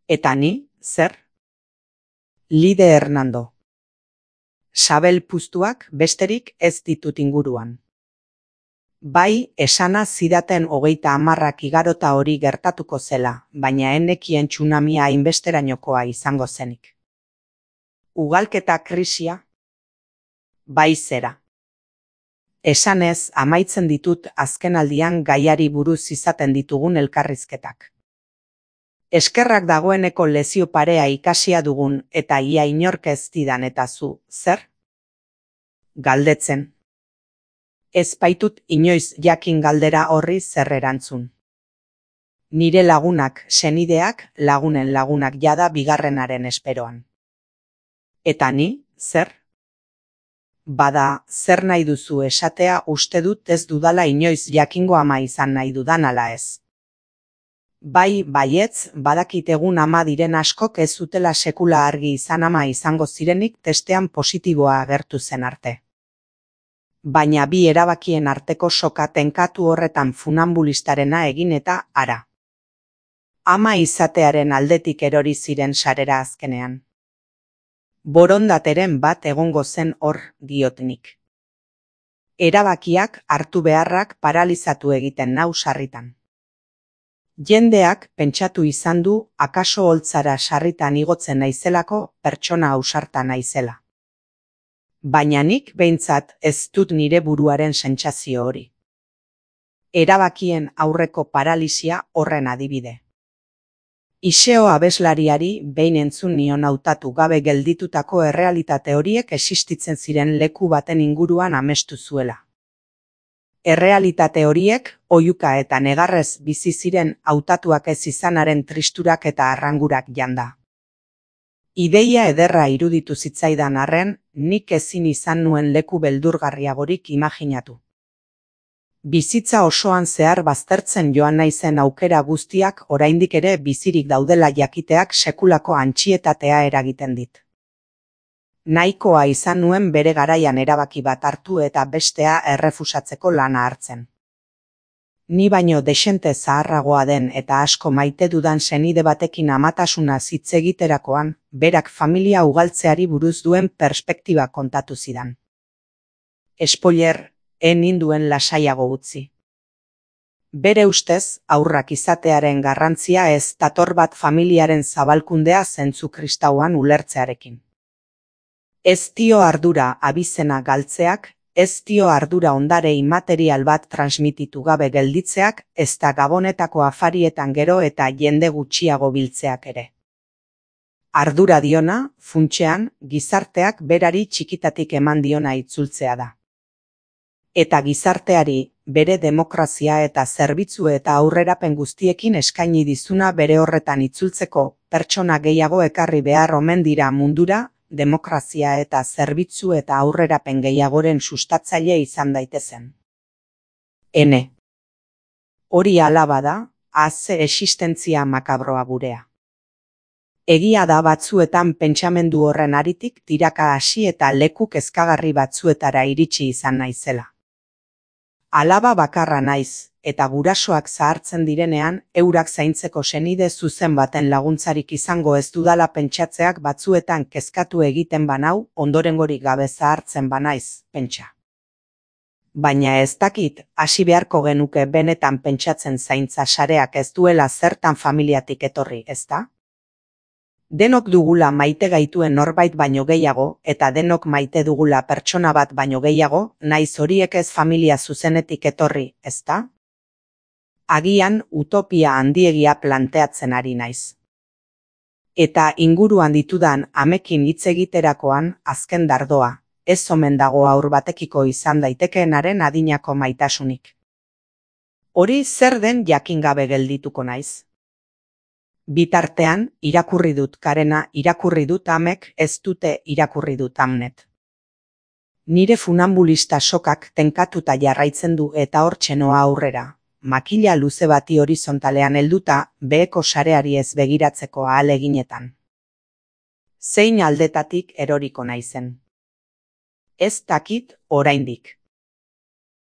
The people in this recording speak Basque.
Eta ni, zer? Lide Hernando. Sabel puztuak besterik ez ditut inguruan. Bai, esana zidaten 30 igarota hori gertatuko zela, baina enekien tsunamia hainbesterainokoa izango zenik. Ugalketa krisia? Bai zera. Esanez, amaitzen ditut azkenaldian gaiari buruz izaten ditugun elkarrizketak. Eskerrak dagoeneko lezio parea ikasia dugun eta ia inork ez didan eta zu, zer? Galdetzen. Ez baitut inoiz jakin galdera horri zer erantzun. Nire lagunak, senideak, lagunen lagunak jada bigarrenaren esperoan. Eta ni, zer? Bada, zer nahi duzu esatea uste dut ez dudala inoiz jakingo ama izan nahi dudan ala ez. Bai, baietz, badakit egun ama diren askok ez zutela sekula argi izan ama izango zirenik testean positiboa agertu zen arte. Baina bi erabakien arteko soka tenkatu horretan funambulistarena egin eta ara. Ama izatearen aldetik erori ziren sarera azkenean. Borondateren bat egongo zen hor, diotnik. Erabakiak hartu beharrak paralizatu egiten nau sarritan. Jendeak pentsatu izan du akaso holtzara sarritan igotzen naizelako pertsona ausarta naizela. Baina nik behintzat ez dut nire buruaren sentsazio hori. Erabakien aurreko paralisia horren adibide. Iseo abeslariari behin entzun nion hautatu gabe gelditutako errealitate horiek existitzen ziren leku baten inguruan amestu zuela. Errealitate horiek oihuka eta negarrez bizi ziren hautatuak ez izanaren tristurak eta arrangurak janda. Ideia ederra iruditu zitzaidan arren, nik ezin izan nuen leku beldurgarriagorik imaginatu. Bizitza osoan zehar baztertzen joan naizen aukera guztiak oraindik ere bizirik daudela jakiteak sekulako antsietatea eragiten dit. Nahikoa izan nuen bere garaian erabaki bat hartu eta bestea errefusatzeko lana hartzen. Ni baino dexente zaharragoa den eta asko maite dudan senide batekin amatasuna hitz egiterakoan, berak familia ugaltzeari buruz duen perspektiba kontatu zidan. Spoiler, ninduen lasaiago utzi. Bere ustez, haurrak izatearen garrantzia ez dator bat familiaren zabalkundea zentzu kristauan ulertzearekin. Ez dio ardura abizena galtzeak, ez dio ardura ondare imaterial bat transmititu gabe gelditzeak, ezta gabonetako afarietan gero eta jende gutxiago biltzeak ere. Ardura diona, funtsean, gizarteak berari txikitatik eman diona itzultzea da. Eta gizarteari, bere demokrazia eta zerbitzu eta aurrerapen guztiekin eskaini dizuna bere horretan itzultzeko, pertsona gehiago ekarri behar omen dira mundura, demokrazia eta zerbitzu eta aurrerapen gehiagoren sustatzaile izan daitezen. Ene. Hori hala bada, ze existentzia makabroa gurea. Egia da batzuetan pentsamendu horren aritik tiraka hasi eta leku kezkagarri batzuetara iritsi izan naizela. Alaba bakarra naiz, eta gurasoak zahartzen direnean, eurak zaintzeko senide zuzen baten laguntzarik izango ez dudala pentsatzeak batzuetan kezkatu egiten banau, ondorengorik gabe zahartzen banaiz, pentsa. Baina ez dakit, hasi beharko genuke benetan pentsatzen zaintza sareak ez duela zertan familiatik etorri, ezta? Denok dugula maite gaituen norbait baino gehiago, eta denok maite dugula pertsona bat baino gehiago, naiz horiek ez familia zuzenetik etorri, ezta? Agian utopia handiegia planteatzen ari naiz. Eta inguruan ditudan amekin hitz egiterakoan azken dardoa, ez omen dago haur batekiko izan daitekeenaren adinako maitasunik. Hori zer den jakin gabe geldituko naiz. Bitartean, irakurri dut Karena, irakurri dut Amek, ez dute irakurri dut Amnet. Nire funambulista sokak tenkatuta jarraitzen du eta hortxe noa aurrera. Makila luze bati horizontalean helduta, beheko sareari ez begiratzeko ahaleginetan. Zein aldetatik eroriko naizen. Ez dakit oraindik.